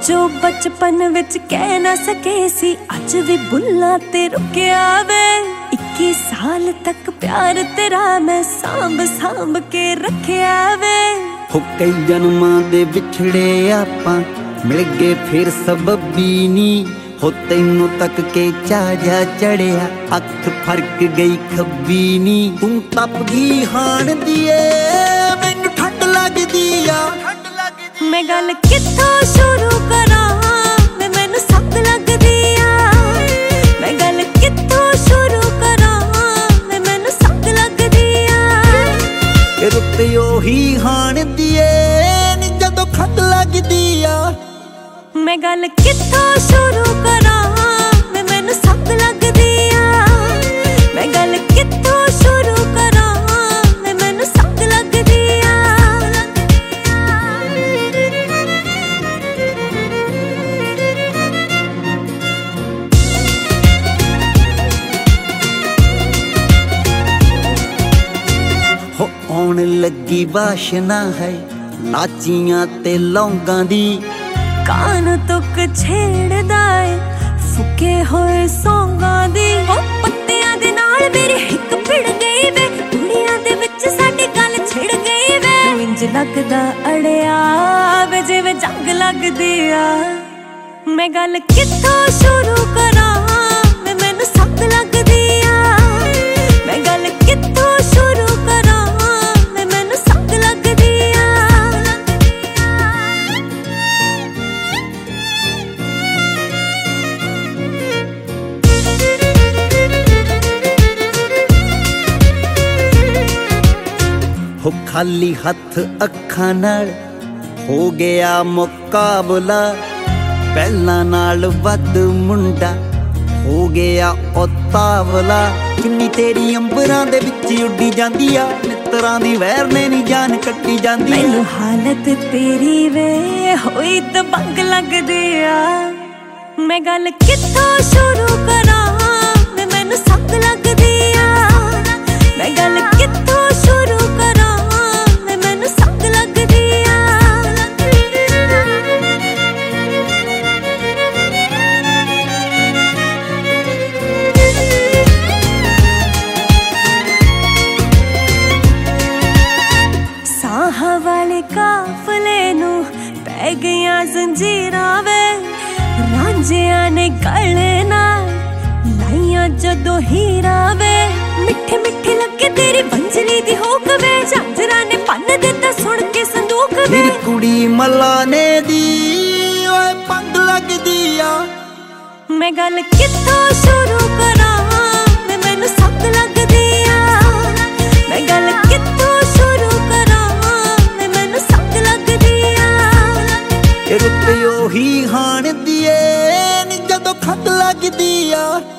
जो बचपन विच कह ना सके सी अज भी बुल्ला ते रुकिया वे। 21 साल तक प्यार तेरा मैं सांभ सांभ के रखिया वे। हो कई जन्मां दे विछड़े आपां मिल गए फिर सबबी नी। हो तैनू तक के चाजा चढ़िया अख फरक गई खब्बी नी। तू तप गई हाण दिए मैनू ठंड लगदी आ। मैं गल कित्थों शुरू करां मैं मैनू सख्त लगदी आ। मैं गल कित्थों शुरू करां मैं मैनू सख्त लगदी आ। रुत ओही हाण दिए नी जदों खत लगदी आ। मैं गल कित्थों शुरू करां मैं मैनू सख्त लगदी आ। मैं गल कित्थों शुरू करां मैं मैनू सख्त लगदी आ। हो आउण लगी वाशना है लाचियां ते लौंगां दी। कान तुक छेड़दा है फुके होए सौंगां दी। पत्तियां दे नाल मेरी हिक भिड़ गई वे। दुनिया दे विच साडी गल छिड़ गई वे। इंज लगदा अड़िया वे जिवें जंग लगदी आ। मैं गल कित्थों शुरू करां मैं मैनू सख्त लगदी आ। मैं गल कित्थों शुरू करां मैं मैनू सख्त लगदी आ। हो खाली हथ अखां नाल हो गया मुकाबला। पहला नाल वध मुंडा हो गया उतावला। किन्नी तेरी अंबरां दे विच उड्डी जांदी आ। मित्तरां दी वैर ने नी जान कट्टी जांदी। मैनू हालत तेरी वे होई ते बंग लगदी आ। मैं गल कित्थों शुरू करां मैं मैनू सख्त लगदी आ। मैं गल कित्थों शुरू करां मैं मैनू सख्त लगदी आ। साहां वाले काफले नू पै गईयां जंजीरां वे। रांझियां ने गले नाल लाइयां जदों हीरां वे। मिठे मिठे लगे तेरी वंजली दी होक वे। झांजरां ने पन्न दिता सुण के संदूक वे। मेरी कुड़ी मलाने दी ओए पंग लगदी आ। मैं गल कित्थों शुरू करां मैं मैनू सख्त लगदी आ। मैं गल कित्थों शुरू करां मैं मैनू सख्त लगदी आ। रुत ओही हाण दिए नी जदों खत लगदी आ।